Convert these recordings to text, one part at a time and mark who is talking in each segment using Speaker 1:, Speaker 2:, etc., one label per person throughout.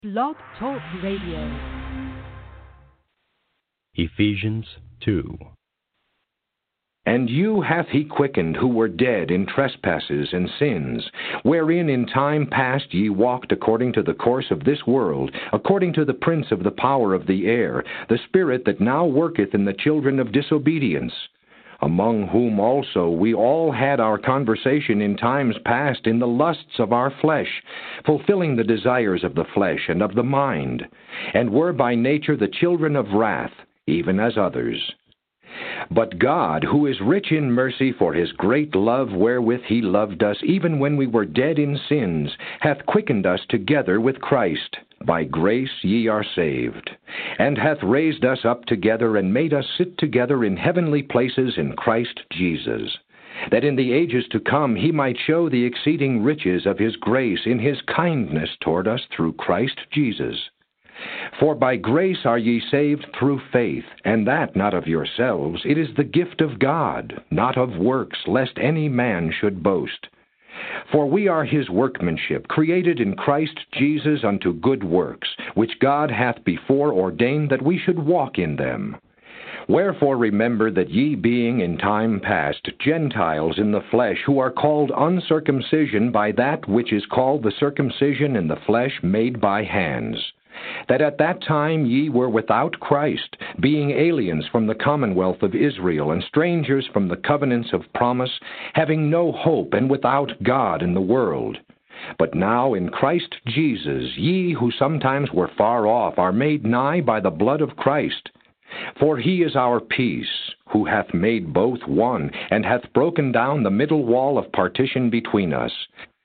Speaker 1: Blog Talk Radio.
Speaker 2: Ephesians 2.
Speaker 3: And you hath he quickened who were dead in trespasses and sins, wherein in time past ye walked according to the course of this world, according to the prince of the power of the air, the spirit that now worketh in the children of disobedience, among whom also we all had our conversation in times past in the lusts of our flesh, fulfilling the desires of the flesh and of the mind, and were by nature the children of wrath, even as others. But God, who is rich in mercy for his great love wherewith he loved us, even when we were dead in sins, hath quickened us together with Christ. By grace ye are saved, and hath raised us up together, and made us sit together in heavenly places in Christ Jesus, that in the ages to come he might show the exceeding riches of his grace in his kindness toward us through Christ Jesus. For by grace are ye saved through faith, and that not of yourselves. It is the gift of God, not of works, lest any man should boast. For we are his workmanship, created in Christ Jesus unto good works, which God hath before ordained that we should walk in them. Wherefore remember that ye being in time past Gentiles in the flesh, who are called uncircumcision by that which is called the circumcision in the flesh made by hands, that at that time ye were without Christ, being aliens from the commonwealth of Israel, and strangers from the covenants of promise, having no hope, and without God in the world. But now in Christ Jesus ye who sometimes were far off are made nigh by the blood of Christ. For he is our peace, who hath made both one, and hath broken down the middle wall of partition between us,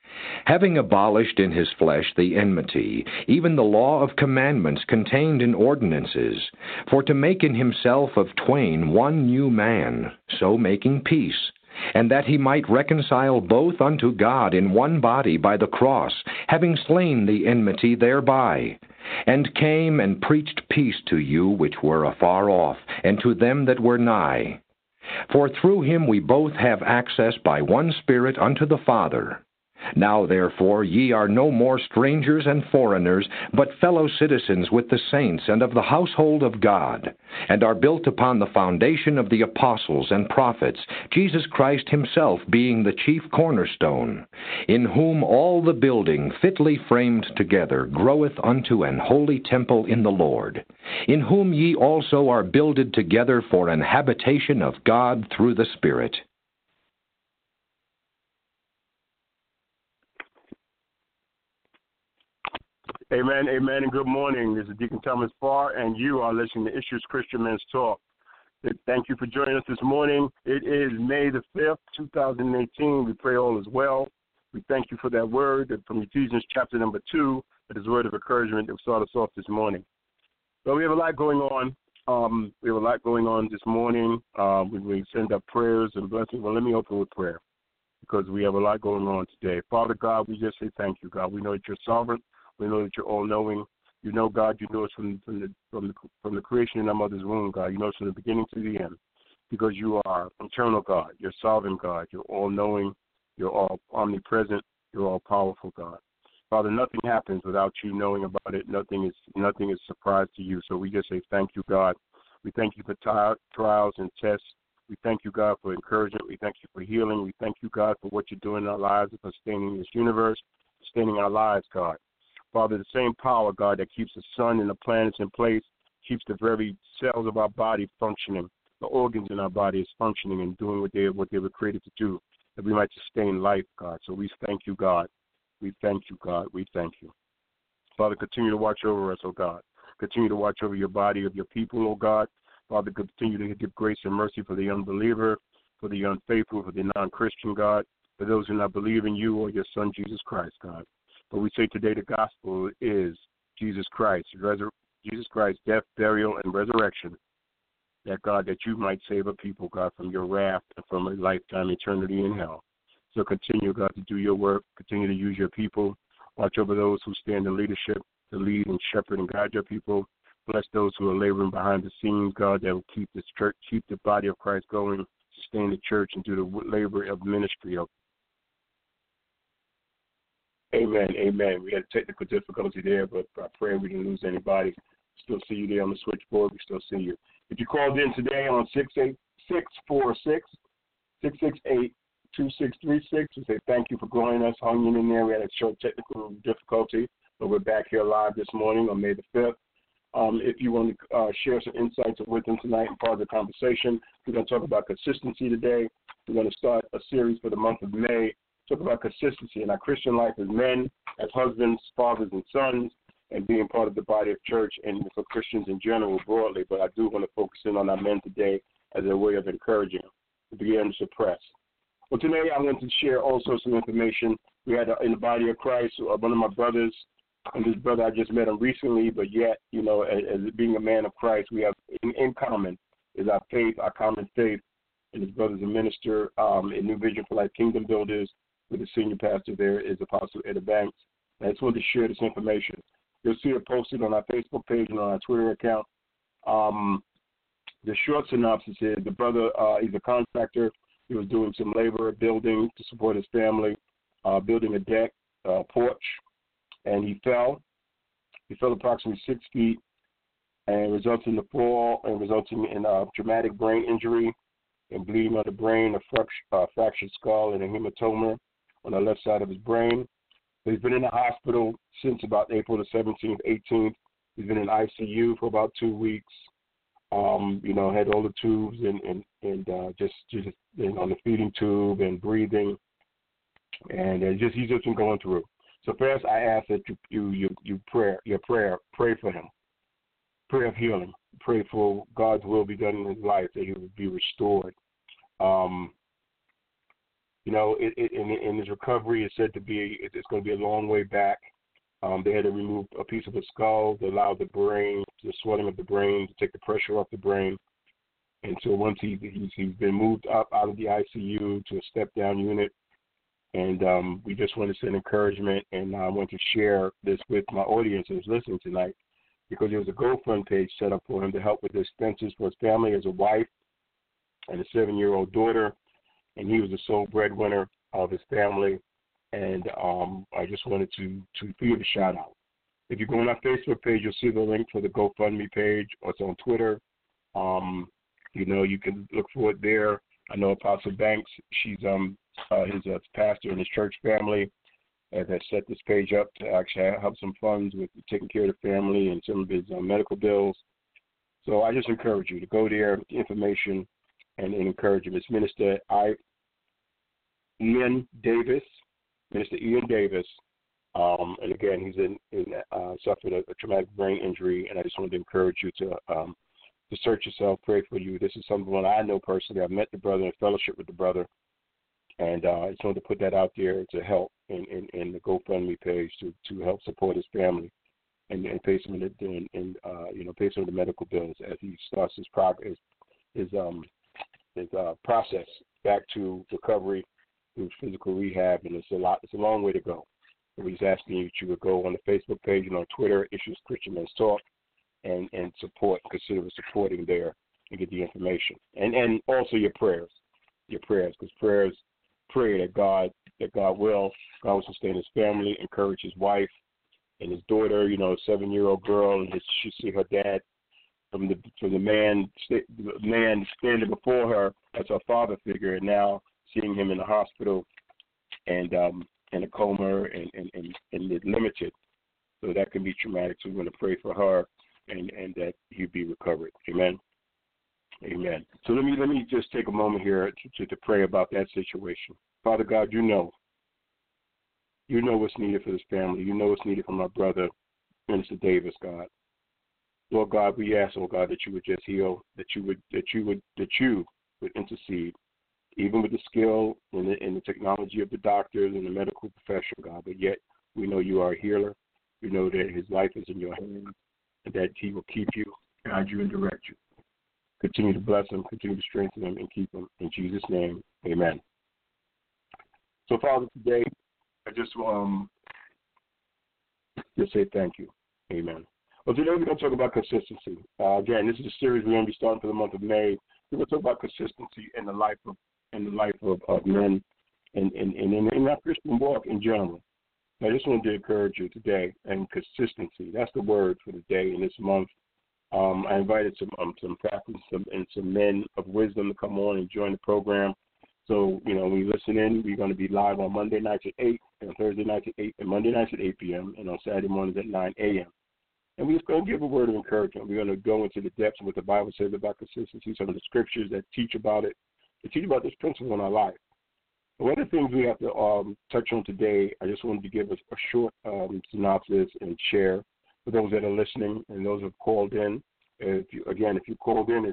Speaker 3: having abolished in his flesh the enmity, even the law of commandments contained in ordinances, for to make in himself of twain one new man, so making peace, and that he might reconcile both unto God in one body by the cross, having slain the enmity thereby, and came and preached peace to you which were afar off, and to them that were nigh. For through him we both have access by one Spirit unto the Father. Now therefore ye are no more strangers and foreigners, but fellow citizens with the saints and of the household of God, and are built upon the foundation of the apostles and prophets, Jesus Christ himself being the chief cornerstone, in whom all the building fitly framed together groweth unto an holy temple in the Lord, in whom ye also are builded together for an habitation of God through the Spirit.
Speaker 4: Amen, amen, and good morning. This is Deacon Thomas Farr, and you are listening to Issues Christian Men's Talk. Thank you for joining us this morning. It is May the 5th, 2018. We pray all is well. We thank you for that word from Ephesians chapter number 2, that is a word of encouragement that will start us off this morning. So we have a lot going on. This morning. We send up prayers and blessings. Well, let me open with prayer, because we have a lot going on today. Father God, we just say thank you, God. We know that you're sovereign. We know that you're all-knowing. You know, God, you know us from the creation in our mother's womb, God. You know us from the beginning to the end, because you are eternal God. You're sovereign God. You're all-knowing. You're all omnipresent. You're all-powerful, God. Father, nothing happens without you knowing about it. Nothing is a surprise to you. So we just say thank you, God. We thank you for trials and tests. We thank you, God, for encouragement. We thank you for healing. We thank you, God, for what you're doing in our lives, for sustaining this universe, sustaining our lives, God. Father, the same power, God, that keeps the sun and the planets in place, keeps the very cells of our body functioning, the organs in our body is functioning and doing what they were created to do, that we might sustain life, God. So we thank you, God. We thank you, God. We thank you. Father, continue to watch over us, oh God. Continue to watch over your body of your people, oh God. Father, continue to give grace and mercy for the unbeliever, for the unfaithful, for the non-Christian, God, for those who do not believe in you or your Son, Jesus Christ, God. But we say today the gospel is Jesus Christ, death, burial, and resurrection. That, God, that you might save a people, God, from your wrath and from a lifetime eternity in hell. So continue, God, to do your work. Continue to use your people. Watch over those who stand in leadership to lead and shepherd and guide your people. Bless those who are laboring behind the scenes, God, that will keep this church, keep the body of Christ going, sustain the church, and do the labor of ministry of Amen. Amen. We had a technical difficulty there, but I pray we didn't lose anybody. Still see you there on the switchboard. We still see you. If you called in today on 646-668-2636, we say thank you for joining us, hanging in there. We had a short technical difficulty, but we're back here live this morning on May the 5th. If you want to share some insights with them tonight and part of the conversation, we're going to talk about consistency today. We're going to start a series for the month of May, talk about consistency in our Christian life as men, as husbands, fathers, and sons, and being part of the body of church and for Christians in general broadly. But I do want to focus in on our men today as a way of encouraging them to begin to suppress. Well, today I want to share also some information. We had in the body of Christ, one of my brothers, and this brother, I just met him recently, but yet, you know, as being a man of Christ, we have in common is our faith, our common faith. And his brother's a minister in New Vision for Life Kingdom Builders, with the senior pastor there is Apostle Eddie Banks. And I just wanted to share this information. You'll see it posted on our Facebook page and on our Twitter account. The short synopsis is the brother, he's a contractor. He was doing some labor building to support his family, building a deck, porch, and he fell. He fell approximately 6 feet and resulting in the fall and resulting in a traumatic brain injury and bleeding of the brain, a fractured skull, and a hematoma on the left side of his brain. He's been in the hospital since about April the 17th, 18th. He's been in ICU for about 2 weeks. You know, had all the tubes and just on the feeding tube and breathing, and he's just been going through. So first, I ask that you pray for him, prayer of healing, pray for God's will be done in his life, that he will be restored. You know, in his recovery, it's said to be it's going to be a long way back. They had to remove a piece of the skull to allow the brain, the swelling of the brain, to take the pressure off the brain. And so once he's been moved up out of the ICU to a step-down unit, and we just want to send encouragement, and I want to share this with my audience who's listening tonight, because there was a GoFundMe page set up for him to help with the expenses for his family as a wife and a 7-year-old daughter, and he was the sole breadwinner of his family. And I just wanted to give a shout-out. If you go on our Facebook page, you'll see the link for the GoFundMe page, or it's on Twitter. You know, you can look for it there. I know Apostle Banks, she's his pastor in his church family, has set this page up to actually help some funds with taking care of the family and some of his medical bills. So I just encourage you to go there, get the information, and encourage him. It's Minister Ian Davis. And again, he's suffered a traumatic brain injury, and I just wanted to encourage you to search yourself, pray for you. This is someone I know personally. I've met the brother and fellowship with the brother, and I just wanted to put that out there to help in the GoFundMe page to help support his family and pay some of pay some of the medical bills as he starts his process back to recovery through physical rehab, and it's a long way to go. So we're just asking you that you would go on the Facebook page and on Twitter, Issues Christian Men's Talk, and consider supporting there and get the information. And also your prayers, because prayers pray that God will sustain his family, encourage his wife and his daughter, you know, a 7-year-old girl, and she see her dad from the man standing before her as her father figure, and now seeing him in the hospital and in a coma and limited. So that can be traumatic. So we're going to pray for her and that he'll be recovered. Amen. Amen. So let me just take a moment here to pray about that situation. Father God, you know what's needed for this family. You know what's needed for my brother, Minister Davis, God. Lord God, we ask, oh God, that you would just heal, that you would intercede, even with the skill and the technology of the doctors and the medical profession, God. But yet we know you are a healer. We know that his life is in your hands and that he will keep you, guide you, and direct you. Continue to bless him, continue to strengthen him, and keep him. In Jesus' name, amen. So, Father, today I just say thank you. Amen. Well, today we're going to talk about consistency. Again, this is a series we're going to be starting for the month of May. We're going to talk about consistency in the life of men and in our Christian walk in general. I just wanted to encourage you today, and consistency. That's the word for the day in this month. I invited some pastors and some men of wisdom to come on and join the program. So, when you listen in, we're going to be live on Monday nights at 8, and Thursday nights at 8, and Monday nights at 8 p.m., and on Saturday mornings at 9 a.m. And we're just going to give a word of encouragement. We're going to go into the depths of what the Bible says about consistency, some of the scriptures that teach about it, to teach about this principle in our life. One of the things we have to touch on today, I just wanted to give us a short synopsis and share for those that are listening and those who have called in. If you called in at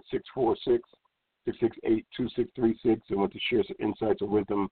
Speaker 4: 646-668-2636 and want to share some insights or wisdom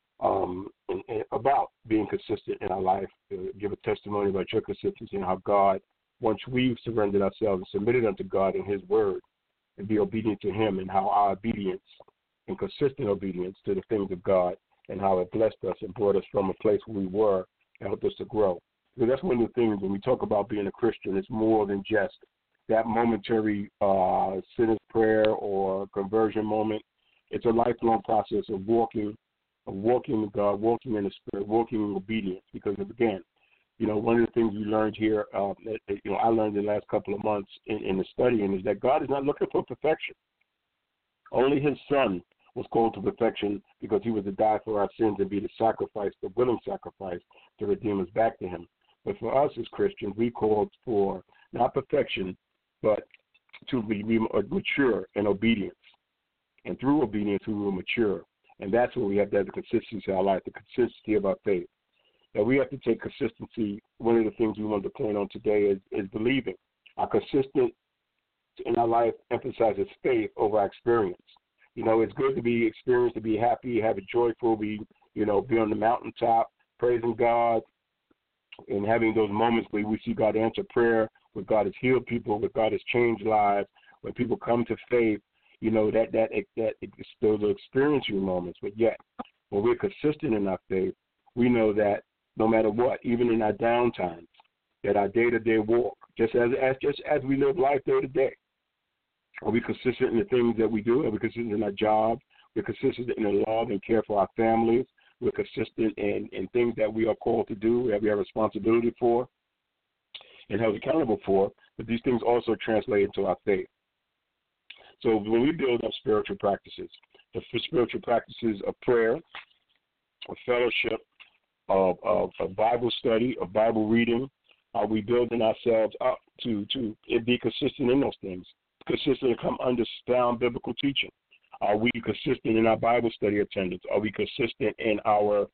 Speaker 4: about being consistent in our life, give a testimony about your consistency and how God, once we've surrendered ourselves and submitted unto God and His Word and be obedient to Him, and how our obedience and consistent obedience to the things of God and how it blessed us and brought us from a place where we were and helped us to grow. Because that's one of the things when we talk about being a Christian, it's more than just that momentary sinner's prayer or conversion moment. It's a lifelong process of walking with God, walking in the Spirit, walking in obedience. Because, again, one of the things we learned here, I learned in the last couple of months in the studying, is that God is not looking for perfection. Only His Son was called to perfection because He was to die for our sins and be the sacrifice, the willing sacrifice to redeem us back to Him. But for us as Christians, we called for not perfection, but to be mature in obedience. And through obedience, we will mature. And that's where we have to have the consistency of our life, the consistency of our faith. Now, we have to take consistency. One of the things we want to point on today is believing. Our consistent in our life emphasizes faith over our experience. It's good to be experienced, to be happy, have it joyful, be on the mountaintop, praising God, and having those moments where we see God answer prayer, where God has healed people, where God has changed lives, where people come to faith. Those are experiencing moments. But yet, when we're consistent in our faith, we know that no matter what, even in our downtimes, that our day-to-day walk, just as we live life day to day, are we consistent in the things that we do? Are we consistent in our job? We're consistent in the love and care for our families. We're consistent in things that we are called to do, that we have responsibility for and held accountable for. But these things also translate into our faith. So when we build up spiritual practices, the spiritual practices of prayer, of fellowship, of Bible study, of Bible reading, are we building ourselves up to be consistent in those things? Consistent to come under sound biblical teaching? Are we consistent in our Bible study attendance? Are we consistent in our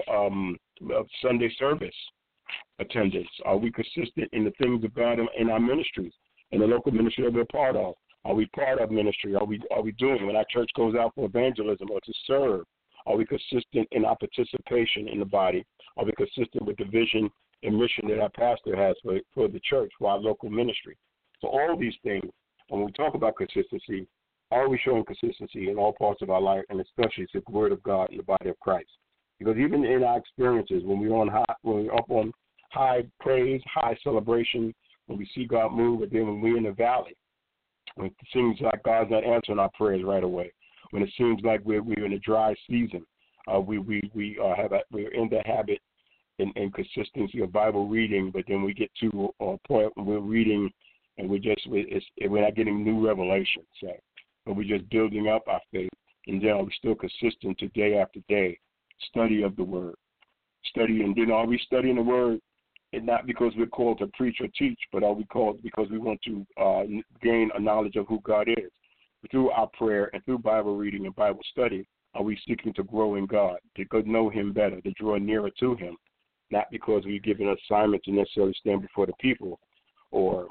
Speaker 4: Sunday service attendance? Are we consistent in the things of God in our ministries, in the local ministry that we're part of? Are we part of ministry? Are we doing when our church goes out for evangelism or to serve? Are we consistent in our participation in the body? Are we consistent with the vision and mission that our pastor has for the church, for our local ministry? So all these things, when we talk about consistency, are we showing consistency in all parts of our life, and especially the Word of God in the body of Christ? Because even in our experiences, when we're up on high praise, high celebration, when we see God move, but then when we're in the valley, when it seems like God's not answering our prayers right away, when it seems like we're in a dry season, we're in the habit and consistency of Bible reading, but then we get to a point when we're reading and we're not getting new revelation, but we're just building up our faith. And then are we still consistent to day after day, study of the Word, study, and then are we studying the Word? And not because we're called to preach or teach, but are we called because we want to gain a knowledge of who God is? Through our prayer and through Bible reading and Bible study, are we seeking to grow in God, to know Him better, to draw nearer to Him, not because we're given an assignment to necessarily stand before the people or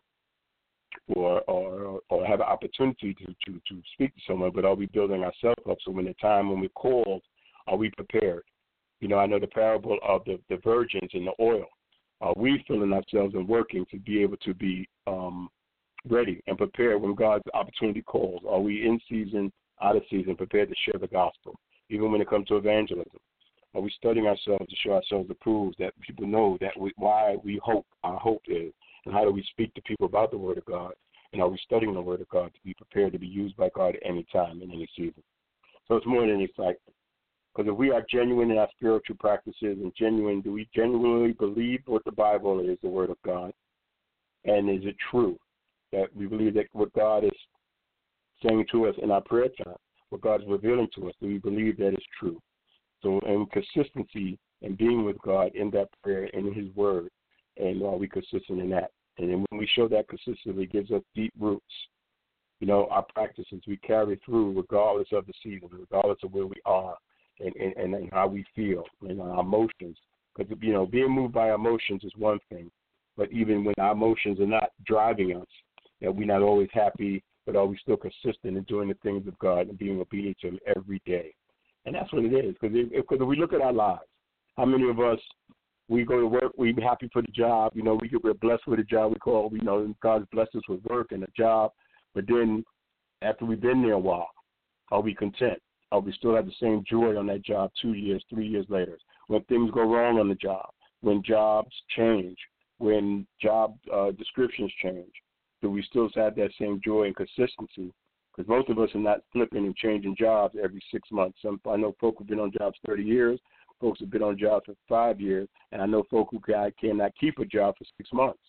Speaker 4: have an opportunity to speak to someone, but are we building ourselves up so when the time when we're called, are we prepared? I know the parable of the virgins and the oil. Are we filling ourselves and working to be able to be ready and prepared when God's opportunity calls? Are we in season, out of season, prepared to share the gospel, even when it comes to evangelism? Are we studying ourselves to show ourselves approved, that people know that why we hope, our hope is, and how do we speak to people about the Word of God? And are we studying the Word of God to be prepared to be used by God at any time, in any season? So it's more than excitement. Because if we are genuine in our spiritual practices and genuine, do we genuinely believe what the Bible is, the Word of God? And is it true that we believe that what God is saying to us in our prayer time, what God is revealing to us, do we believe that is true? So, and consistency and being with God in that prayer and in His Word, and are we consistent in that? And then when we show that consistency, it gives us deep roots. You know, our practices we carry through regardless of the season, regardless of where we are and how we feel and our emotions. Because, you know, being moved by emotions is one thing, but even when our emotions are not driving us, that we're not always happy, but are we still consistent in doing the things of God and being obedient to Him every day? And that's what it is. Because if we look at our lives, how many of us, we go to work, we're happy for the job, you know, we're blessed with a job, God's blessed us with work and a job, but then after we've been there a while, are we content? Are we still have the same joy on that job 2 years, 3 years later? When things go wrong on the job, when jobs change, when job descriptions change, do we still have that same joy and consistency? Because most of us are not flipping and changing jobs every 6 months. I know folk who've been on jobs 30 years, folks have been on jobs for 5 years, and I know folk who cannot keep a job for 6 months.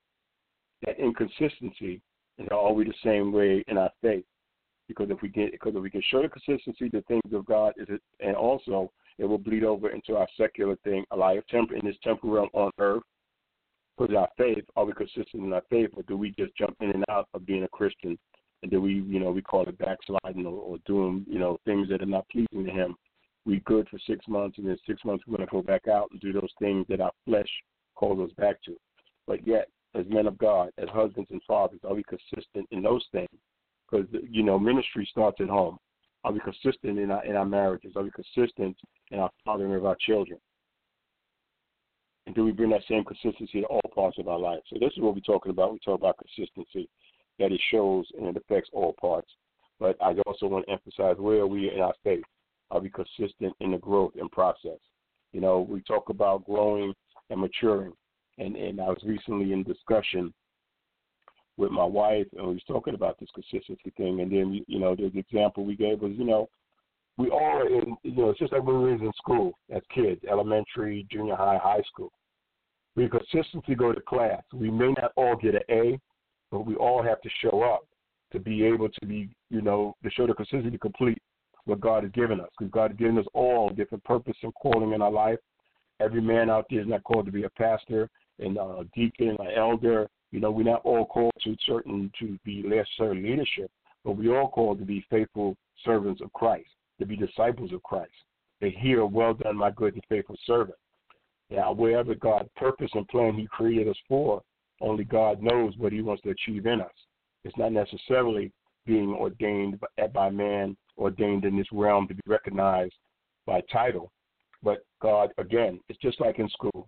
Speaker 4: That inconsistency is always the same way in our faith. Because if we can show the consistency, the things of God, and also it will bleed over into our secular thing, a life in this temporal realm on earth. Because our faith, are we consistent in our faith, or do we just jump in and out of being a Christian, and do we call it backsliding or doing, things that are not pleasing to Him? We good for 6 months, and then 6 months we're going to go back out and do those things that our flesh calls us back to. But yet, as men of God, as husbands and fathers, are we consistent in those things? Because, ministry starts at home. Are we consistent in our marriages? Are we consistent in our fathering of our children? And do we bring that same consistency to all parts of our life? So this is what we're talking about. We talk about consistency, that it shows and it affects all parts. But I also want to emphasize, where are we in our faith? Are we consistent in the growth and process? We talk about growing and maturing. And I was recently in discussion with my wife, and we was talking about this consistency thing. And then, the example we gave was, we all are in, it's just like when we was in school as kids, elementary, junior high, high school. We consistently go to class. We may not all get an A, but we all have to show up to be able to be, to show the consistency to complete what God has given us. Because God has given us all different purpose and calling in our life. Every man out there is not called to be a pastor and a deacon, an elder. We're not all called to be necessarily leadership, but we all called to be faithful servants of Christ, to be disciples of Christ. To hear, well done, my good and faithful servant. Now, wherever God's purpose and plan He created us for, only God knows what He wants to achieve in us. It's not necessarily being ordained by man, ordained in this realm to be recognized by title. But God, again, it's just like in school.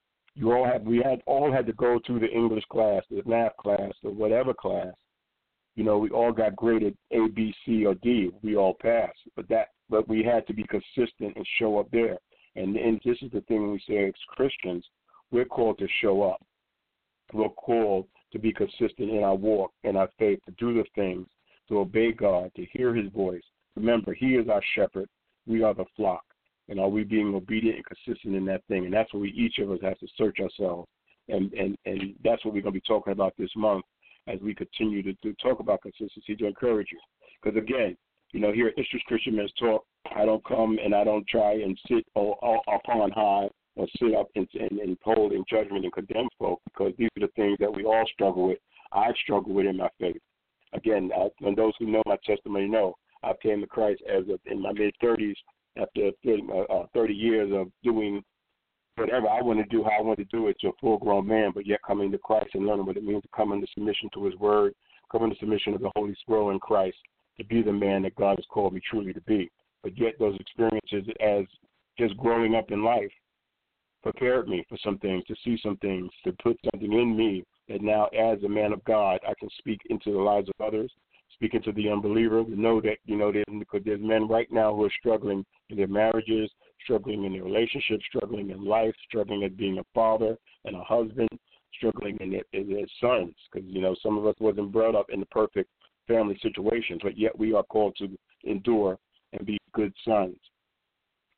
Speaker 4: We all had to go through the English class, the math class, or whatever class. We all got graded A, B, C, or D. We all passed, but we had to be consistent and show up there. And this is the thing when we say as Christians, we're called to show up. We're called to be consistent in our walk, in our faith, to do the things, to obey God, to hear His voice. Remember, He is our shepherd. We are the flock. And are we being obedient and consistent in that thing? And that's what each of us has to search ourselves. And that's what we're going to be talking about this month as we continue to talk about consistency, to encourage you. Because, again, here at Issues Christian Men's Talk, I don't come and I don't try and sit upon high or sit up and hold in judgment and condemn folk, because these are the things that we all struggle with. I've struggled with in my faith. Again, and those who know my testimony know I came to Christ in my mid-30s, after 30 years of doing whatever I want to do, how I want to do it, to a full-grown man, but yet coming to Christ and learning what it means to come into submission to His Word, come into submission of the Holy Spirit in Christ, to be the man that God has called me truly to be. But yet those experiences as just growing up in life prepared me for some things, to see some things, to put something in me that now as a man of God I can speak into the lives of others, speaking to the unbeliever, to know that, because there's men right now who are struggling in their marriages, struggling in their relationships, struggling in life, struggling at being a father and a husband, struggling in their sons, because, some of us wasn't brought up in the perfect family situations, but yet we are called to endure and be good sons.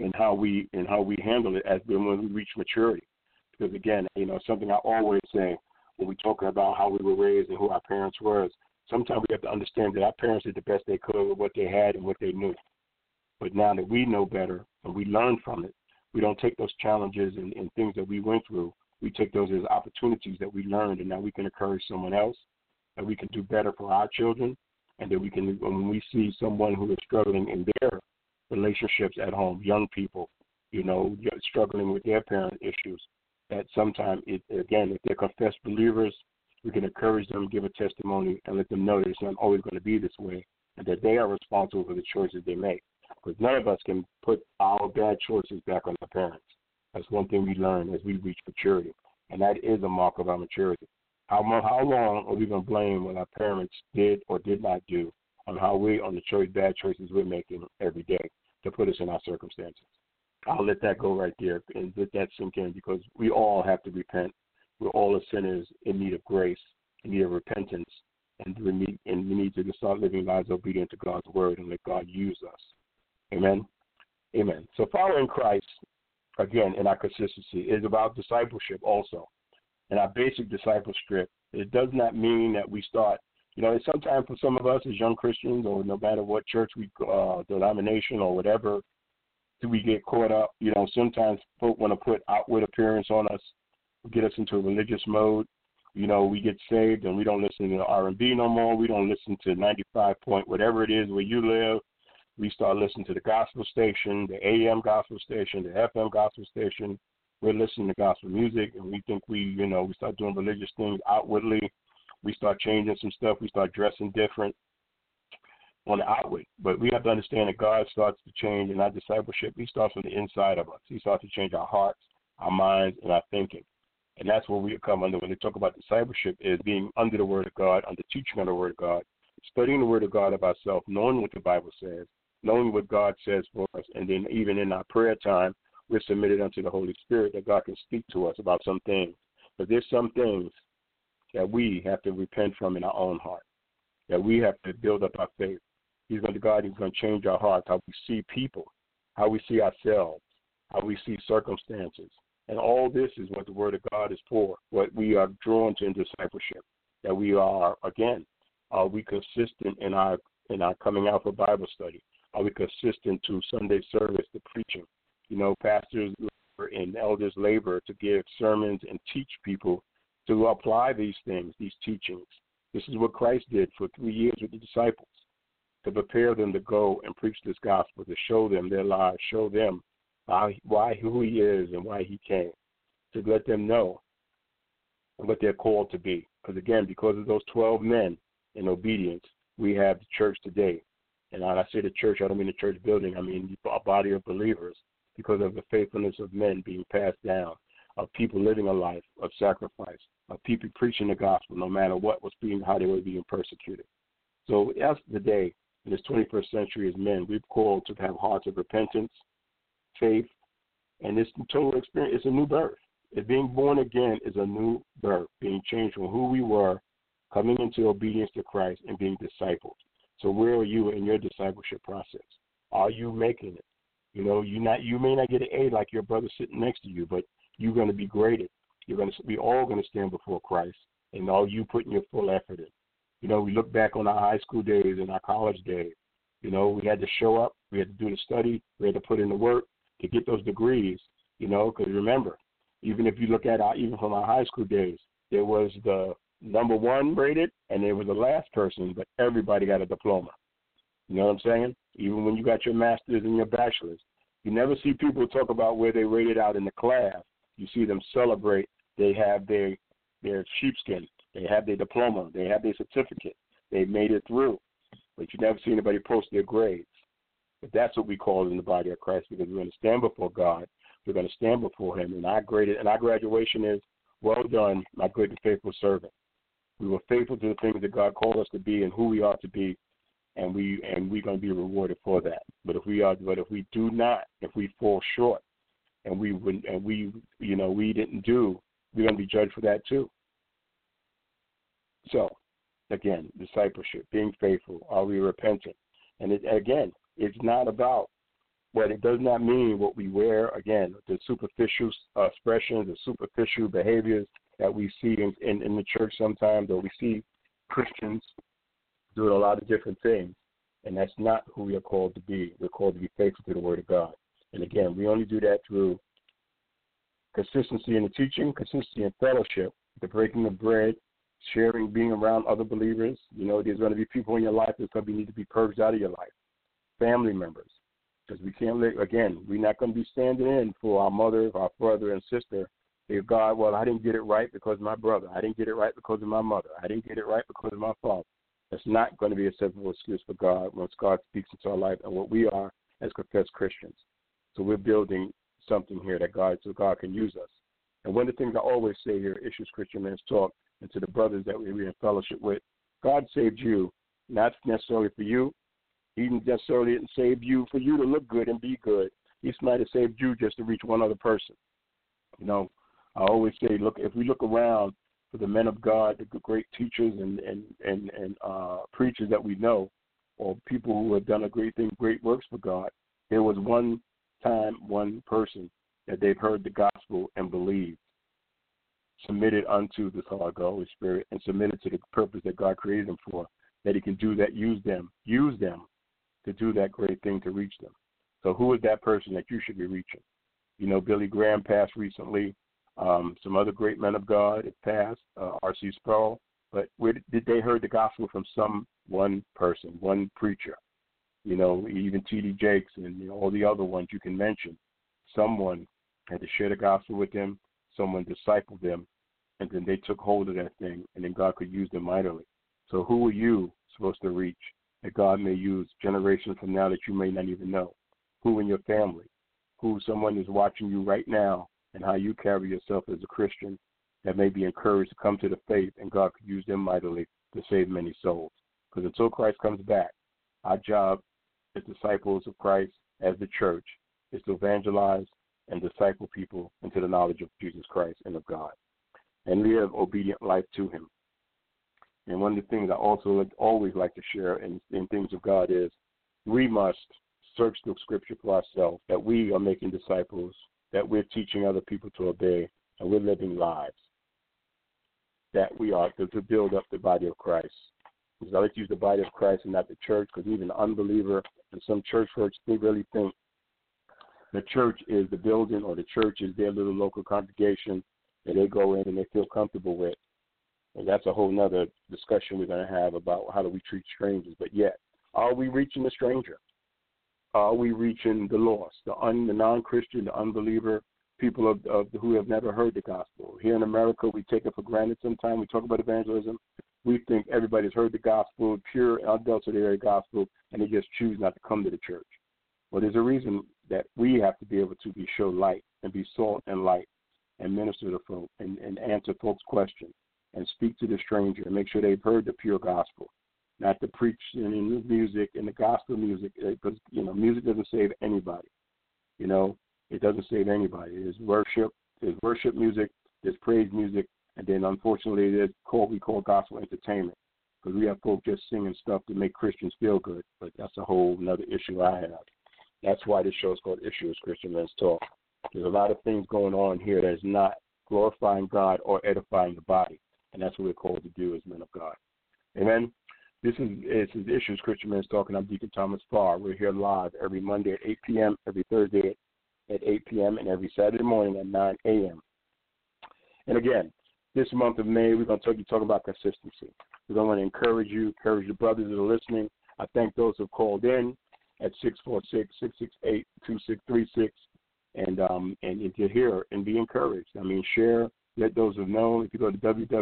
Speaker 4: in how we handle it as when we reach maturity. Because again, something I always say when we talk about how we were raised and who our parents were, sometimes we have to understand that our parents did the best they could with what they had and what they knew. But now that we know better and we learn from it, we don't take those challenges and things that we went through. We take those as opportunities that we learned, and now we can encourage someone else, and we can do better for our children, and that we can, when we see someone who is struggling in their relationships at home, young people, struggling with their parent issues, that sometimes, if they're confessed believers, we can encourage them, give a testimony, and let them know that it's not always going to be this way, and that they are responsible for the choices they make. Because none of us can put our bad choices back on our parents. That's one thing we learn as we reach maturity, and that is a mark of our maturity. How long are we going to blame what our parents did or did not do on the bad choices we're making every day to put us in our circumstances? I'll let that go right there and let that sink in, because we all have to repent. We're all sinners in need of grace, in need of repentance, and we need to start living lives obedient to God's word and let God use us. Amen? Amen. So following Christ, again, in our consistency, is about discipleship also. And our basic discipleship, it does not mean that we start, sometimes for some of us as young Christians, or no matter what church denomination or whatever, we get caught up. Sometimes folk want to put outward appearance on us, get us into a religious mode. We get saved and we don't listen to R&B no more. We don't listen to 95 point whatever it is where you live. We start listening to the gospel station, the AM gospel station, the FM gospel station. We're listening to gospel music, and we think we start doing religious things outwardly. We start changing some stuff. We start dressing different on the outward. But we have to understand that God starts to change in our discipleship. He starts from the inside of us. He starts to change our hearts, our minds, and our thinking. And that's what we come under when they talk about discipleship, is being under the Word of God, under teaching of the Word of God, studying the Word of God of ourselves, knowing what the Bible says, knowing what God says for us, and then even in our prayer time, we're submitted unto the Holy Spirit that God can speak to us about some things. But there's some things that we have to repent from in our own heart, that we have to build up our faith. God is going to change our hearts, how we see people, how we see ourselves, how we see circumstances. And all this is what the Word of God is for, what we are drawn to in discipleship, that we are, again, are we consistent in our coming out for Bible study? Are we consistent to Sunday service, the preaching? Pastors and elders labor to give sermons and teach people to apply these things, these teachings. This is what Christ did for 3 years with the disciples, to prepare them to go and preach this gospel, to show them their lives, show them who he is and why he came, to let them know what they're called to be. Because, again, because of those 12 men in obedience, we have the church today. And when I say the church, I don't mean the church building. I mean a body of believers, because of the faithfulness of men being passed down, of people living a life of sacrifice, of people preaching the gospel no matter how they were being persecuted. So that's the day in this 21st century as men, we've called to have hearts of repentance, faith, and this total experience is a new birth. Being born again is a new birth, being changed from who we were, coming into obedience to Christ and being discipled. So where are you in your discipleship process? Are you making it? You may not get an A like your brother sitting next to you, but you're going to be graded. We all going to stand before Christ, and all you putting your full effort in. We look back on our high school days and our college days. We had to show up, we had to do the study, we had to put in the work to get those degrees. Because remember, even if you look at even from our high school days, there was the number one rated, and there was the last person, but everybody got a diploma. You know what I'm saying? Even when you got your master's and your bachelor's, you never see people talk about where they rated out in the class. You see them celebrate. They have their sheepskin. They have their diploma. They have their certificate. They made it through. But you never see anybody post their grades. But that's what we call it in the body of Christ, because we're going to stand before God. We're going to stand before him. And our graduation is, well done, my good and faithful servant. We were faithful to the things that God called us to be and who we are to be, and we're going to be rewarded for that. But if we fall short, and we didn't do, we're going to be judged for that too. So, again, discipleship, being faithful, are we repentant? And it's not about But it does not mean what we wear. Again, the superficial expressions, the superficial behaviors that we see in the church sometimes, or we see Christians doing a lot of different things. And that's not who we are called to be. We're called to be faithful to the Word of God. And again, we only do that through consistency in the teaching, consistency in fellowship, the breaking of bread, sharing, being around other believers. You know, there's going to be people in your life that probably need to be purged out of your life, family members. Because we can't live, again, we're not going to be standing in for our mother, our brother, and sister. Say, God, well, I didn't get it right because of my brother. I didn't get it right because of my mother. I didn't get it right because of my father. That's not going to be a acceptable excuse for God once God speaks into our life and what we are as confessed Christians. So we're building something here that God can use us. And one of the things I always say here, Issues Christian Men's Talk, and to the brothers that we're in fellowship with, God saved you, not necessarily for you. He didn't necessarily save you for you to look good and be good. He might have saved you just to reach one other person. You know, I always say, look, if we look around for the men of God, the great teachers and preachers that we know, or people who have done a great thing, great works for God, there was one time, one person that they've heard the gospel and believed, submitted unto the Holy Spirit, and submitted to the purpose that God created them for, that He can do that, use them to do that great thing to reach them. So who is that person that you should be reaching? You know, Billy Graham passed recently. Some other great men of God have passed, R.C. Sproul. But where did they heard the gospel from? One person, one preacher. You know, even T.D. Jakes and all the other ones you can mention. Someone had to share the gospel with them. Someone discipled them. And then they took hold of that thing, and then God could use them mightily. So who are you supposed to reach that God may use generations from now that you may not even know? Who in your family? Who someone is watching you right now, and how you carry yourself as a Christian that may be encouraged to come to the faith, and God could use them mightily to save many souls. Because until Christ comes back, our job as disciples of Christ, as the church, is to evangelize and disciple people into the knowledge of Jesus Christ and of God, and live obedient life to Him. And one of the things I also always like to share in things of God is we must search the Scripture for ourselves, that we are making disciples, that we're teaching other people to obey, and we're living lives, that we are to build up the body of Christ. Because I like to use the body of Christ and not the church, because even the unbeliever and some church folks, they really think the church is the building, or the church is their little local congregation that they go in and they feel comfortable with. And that's a whole nother discussion we're going to have about how do we treat strangers. But yet, are we reaching the stranger? Are we reaching the lost, the non-Christian, the unbeliever, people of who have never heard the gospel? Here in America, we take it for granted sometimes. We talk about evangelism. We think everybody's heard the gospel, pure, unadulterated gospel, and they just choose not to come to the church. Well, there's a reason that we have to be able to show light and be salt and light and minister to folk and answer folks' questions and speak to the stranger and make sure they've heard the pure gospel. Not to preach in the music and the gospel music, because, you know, music doesn't save anybody. You know, it doesn't save anybody. There's worship music, there's praise music, and then unfortunately there's we call gospel entertainment, because we have folks just singing stuff to make Christians feel good. But that's a whole another issue I have. That's why this show is called Issues Christian Men's Talk. There's a lot of things going on here that is not glorifying God or edifying the body, and that's what we're called to do as men of God. Amen. This is Issues Christian Men's Talk, and I'm Deacon Thomas Farr. We're here live every Monday at 8 p.m., every Thursday at 8 p.m., and every Saturday morning at 9 a.m. And again, this month of May, we're going to talk about consistency. We're going to encourage the brothers that are listening. I thank those who have called in at 646-668-2636, and if you're here and be encouraged. I mean, share. Let those who know. If you go to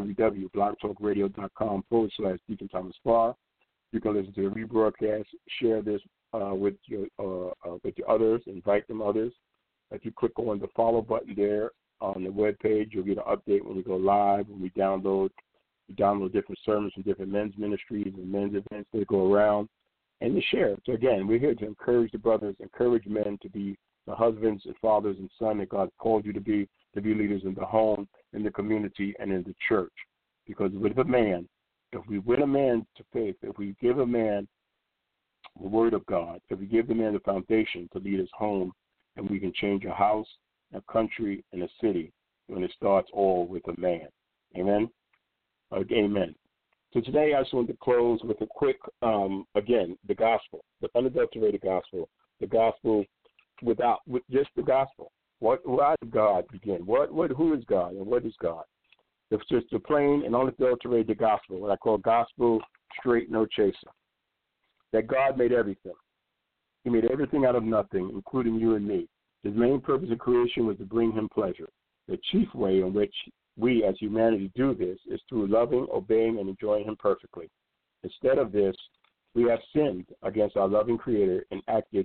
Speaker 4: www.blogtalkradio.com/Deacon Thomas Farr, you can listen to the rebroadcast. Share this with your others. Invite them others. If you click on the follow button there on the web page, you'll get an update when we go live. When we download different sermons from different men's ministries and men's events that go around, and to share. So again, we're here to encourage the brothers, encourage men to be the husbands and fathers and sons that God called you to be leaders in the home, in the community, and in the church. Because with a man, if we win a man to faith, if we give a man the Word of God. If we give the man the foundation to lead us home, and we can change a house, a country, and a city when it starts all with a man. Amen? Amen. So today I just want to close with a quick, again, the gospel, the unadulterated gospel, the gospel with just the gospel. Why did God begin? Who is God and what is God? It's just the plain and unadulterated gospel, what I call gospel straight, no chaser. That God made everything. He made everything out of nothing, including you and me. His main purpose of creation was to bring him pleasure. The chief way in which we as humanity do this is through loving, obeying, and enjoying him perfectly. Instead of this, we have sinned against our loving Creator and acted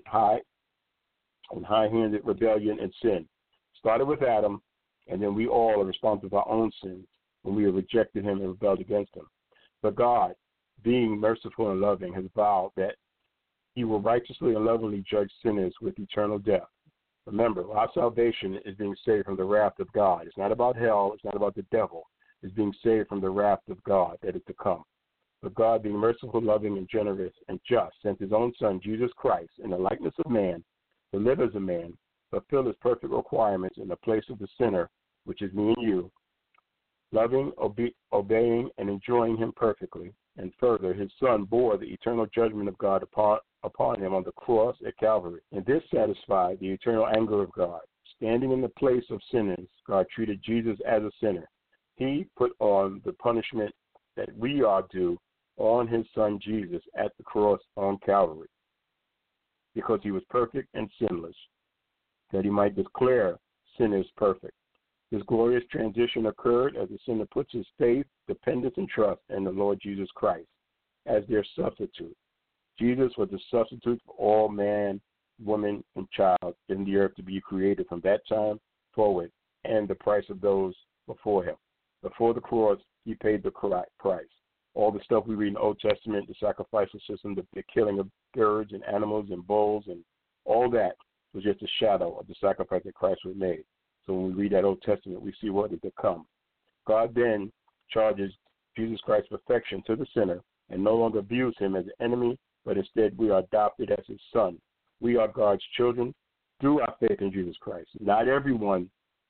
Speaker 4: high-handed rebellion and sin. Started with Adam, and then we all are responsible for our own sins when we have rejected him and rebelled against him. But God, being merciful and loving, has vowed that he will righteously and lovingly judge sinners with eternal death. Remember, our salvation is being saved from the wrath of God. It's not about hell. It's not about the devil. It's being saved from the wrath of God that is to come. But God, being merciful, loving, and generous, and just, sent his own Son, Jesus Christ, in the likeness of man, to live as a man, fulfill his perfect requirements in the place of the sinner, which is me and you, loving, obeying, and enjoying him perfectly. And further, his Son bore the eternal judgment of God upon him on the cross at Calvary. And this satisfied the eternal anger of God. Standing in the place of sinners, God treated Jesus as a sinner. He put on the punishment that we are due on his Son Jesus at the cross on Calvary, because he was perfect and sinless, that he might declare sinners perfect. This glorious transition occurred as the sinner puts his faith, dependence, and trust in the Lord Jesus Christ as their substitute. Jesus was the substitute for all man, woman, and child in the earth to be created from that time forward, and the price of those before him. Before the cross, he paid the price. All the stuff we read in the Old Testament, the sacrificial system, the killing of birds and animals and bulls, and all that was just a shadow of the sacrifice that Christ was made. So when we read that Old Testament, we see what is to come. God then charges Jesus Christ's perfection to the sinner and no longer views him as an enemy, but instead we are adopted as his son. We are God's children through our faith in Jesus Christ. Not everyone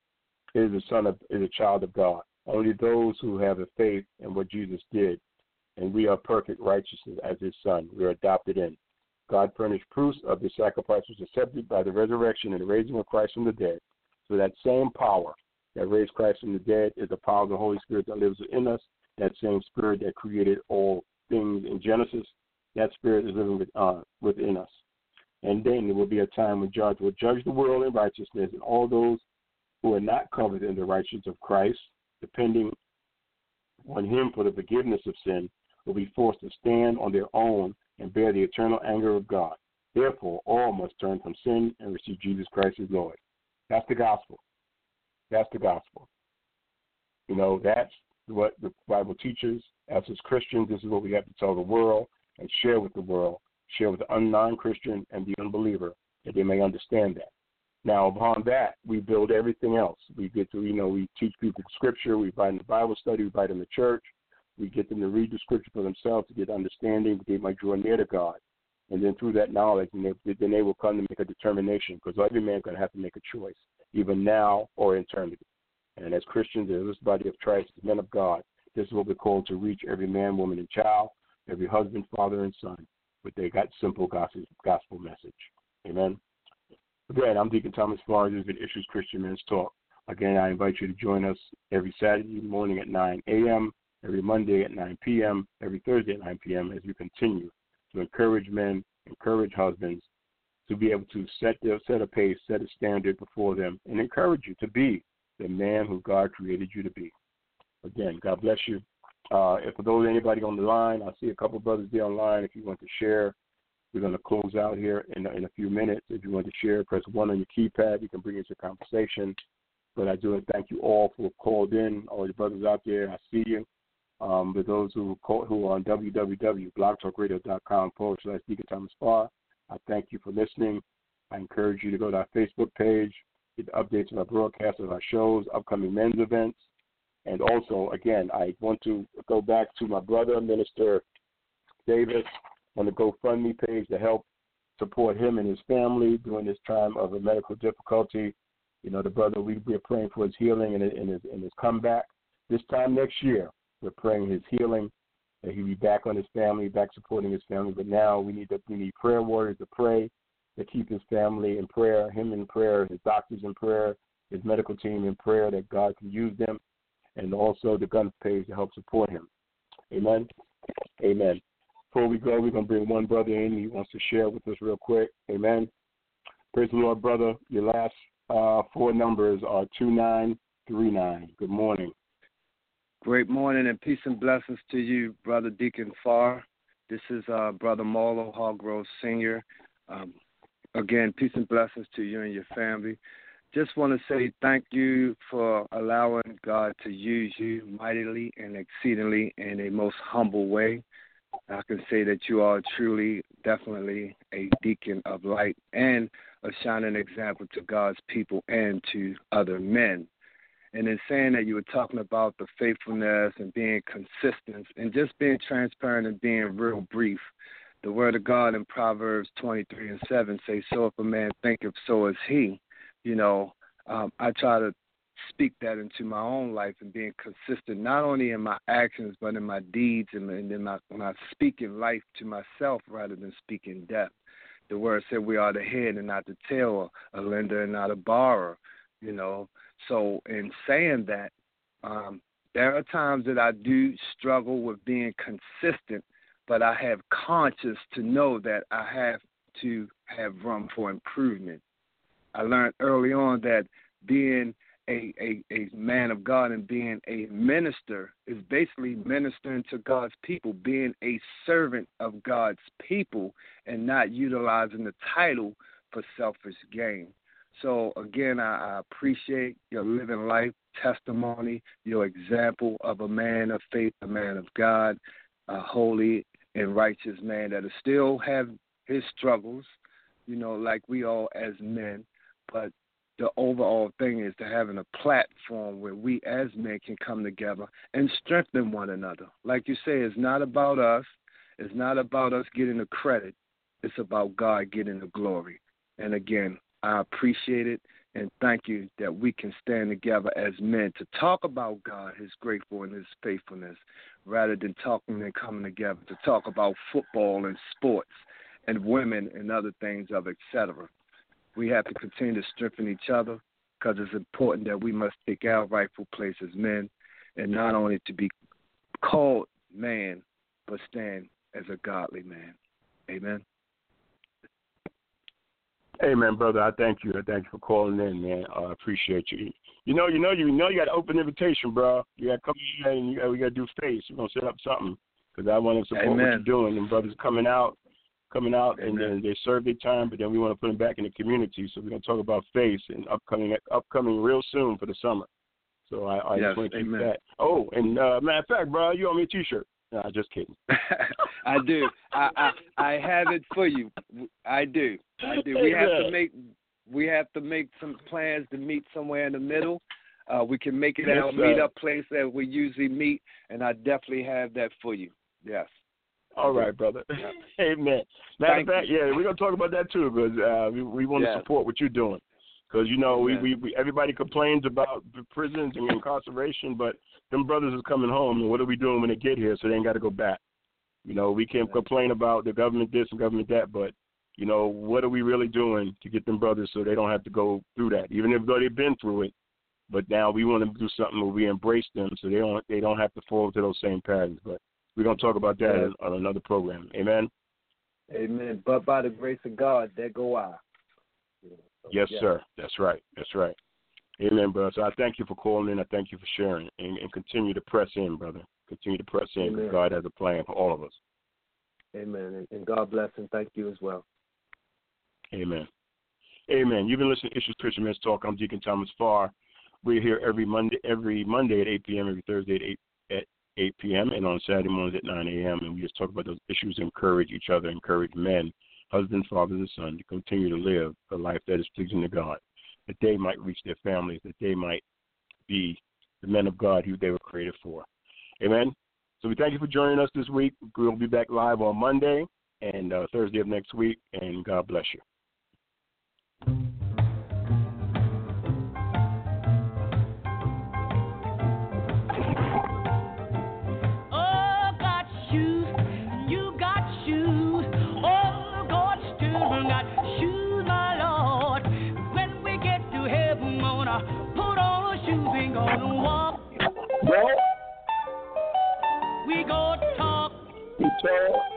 Speaker 4: is a child of God. Only those who have a faith in what Jesus did, and we are perfect righteousness as his son. We are adopted in. God furnished proofs of the sacrifice was accepted by the resurrection and the raising of Christ from the dead. So that same power that raised Christ from the dead is the power of the Holy Spirit that lives in us. That same Spirit that created all things in Genesis, that Spirit is living within us. And then there will be a time when God will judge the world in righteousness, and all those who are not covered in the righteousness of Christ, depending on him for the forgiveness of sin, will be forced to stand on their own and bear the eternal anger of God. Therefore, all must turn from sin and receive Jesus Christ as Lord. That's the gospel. That's the gospel. You know, that's what the Bible teaches. As Christians, this is what we have to tell the world and share with the world, share with the non-Christian and the unbeliever, that they may understand that. Now, upon that, we build everything else. We get to, we teach people Scripture. We invite them to Bible study. We invite them to church. We get them to read the Scripture for themselves to get understanding, that they might draw near to God. And then through that knowledge, then they will come to make a determination, because every man is going to have to make a choice, even now or in eternity. And as Christians, as this body of Christ, as men of God, this is what we're called to reach every man, woman, and child, every husband, father, and son, with their simple gospel message. Amen. Again, I'm Deacon Thomas Farr. This is the Issues Christian Men's Talk. Again, I invite you to join us every Saturday morning at 9 a.m., every Monday at 9 p.m., every Thursday at 9 p.m. as we continue to encourage men, encourage husbands to be able to set a pace, set a standard before them, and encourage you to be the man who God created you to be. Again, God bless you. If for those anybody on the line, I see a couple of brothers there online. If you want to share, we're going to close out here in a few minutes. If you want to share, press 1 on your keypad. You can bring into conversation. But I do thank you all who have called in, all the brothers out there. I see you. But those who are on www.blogtalkradio.com/Deacon Thomas Farr, I thank you for listening. I encourage you to go to our Facebook page, get the updates of our broadcasts of our shows, upcoming men's events. And also, again, I want to go back to my brother, Minister Davis. on the GoFundMe page to help support him and his family during this time of a medical difficulty. You know, the brother, we're praying for his healing and his comeback. This time next year, we're praying his healing, that he'll be back on his family, back supporting his family. But now we need prayer warriors to pray, to keep his family in prayer, him in prayer, his doctors in prayer, his medical team in prayer, that God can use them, and also the gun page to help support him. Amen? Amen. Before we go, we're going to bring one brother in. He wants to share with us real quick. Amen. Praise the Lord, brother. Your last 4 numbers are 2939. Good morning.
Speaker 5: Great morning and peace and blessings to you, Brother Deacon Farr. This is Brother Marlo Hargrove Sr. Again, peace and blessings to you and your family. Just want to say thank you for allowing God to use you mightily and exceedingly in a most humble way. I can say that you are truly, definitely a beacon of light and a shining example to God's people and to other men. And in saying that, you were talking about the faithfulness and being consistent and just being transparent and being real brief. The word of God in Proverbs 23:7 says, so if a man thinketh, so is he. You know, I try to speak that into my own life and being consistent, not only in my actions, but in my deeds and in my speaking life to myself rather than speaking death. The word said we are the head and not the tail, a lender and not a borrower, you know. So in saying that, there are times that I do struggle with being consistent, but I have conscience to know that I have to have room for improvement. I learned early on that being a man of God and being a minister is basically ministering to God's people, being a servant of God's people and not utilizing the title for selfish gain. So, again, I appreciate your living life testimony, your example of a man of faith, a man of God, a holy and righteous man that still have his struggles, you know, like we all as men. But the overall thing is to having a platform where we as men can come together and strengthen one another. Like you say, it's not about us. It's not about us getting the credit. It's about God getting the glory. And, again, I appreciate it, and thank you that we can stand together as men to talk about God, his gratefulness and his faithfulness, rather than talking and coming together to talk about football and sports and women and other things of et cetera. We have to continue to strengthen each other because it's important that we must take our rightful place as men and not only to be called man, but stand as a godly man. Amen.
Speaker 4: Amen, brother. I thank you. I thank you for calling in, man. I appreciate you. You know, you got an open invitation, bro. You got to come in and we got to do face. We're going to set up something because I want to support what you're doing. And brothers coming out, and then they serve their time, but then we want to put them back in the community. So we're going to talk about face and upcoming real soon for the summer. So I just want to keep that. Oh, and matter of fact, bro, you owe me a T-shirt. No, just kidding.
Speaker 5: I do. I have it for you. I do. We have to make some plans to meet somewhere in the middle. We can make it our meet-up place that we usually meet, and I definitely have that for you. Yes.
Speaker 4: All right, brother. Amen. Matter of fact, we're going to talk about that too because we want to support what you're doing. Because, you know, we everybody complains about the prisons and incarceration, but them brothers is coming home, and what are we doing when they get here so they ain't got to go back? You know, we can complain about the government this and government that, but, you know, what are we really doing to get them brothers so they don't have to go through that, even if though they've been through it? But now we want to do something where we embrace them so they don't have to fall into those same patterns. But we're going to talk about that on another program. Amen?
Speaker 5: Amen. But by the grace of God, there go I.
Speaker 4: Yes, sir. That's right. Amen, brother. So I thank you for calling in. I thank you for sharing. And continue to press in, brother. Continue to press in because God has a plan for all of us.
Speaker 5: Amen. And God bless and thank you as well.
Speaker 4: Amen. Amen. You've been listening to Issues Christian Men's Talk. I'm Deacon Thomas Farr. We're here every Monday at 8 p.m., every Thursday at 8 p.m., and on Saturday mornings at 9 a.m. And we just talk about those issues, encourage each other, encourage men, husbands, fathers, and sons to continue to live a life that is pleasing to God, that they might reach their families, that they might be the men of God who they were created for. Amen. So we thank you for joining us this week. We'll be back live on Monday. and Thursday of next week, and God bless you.
Speaker 6: We go talk.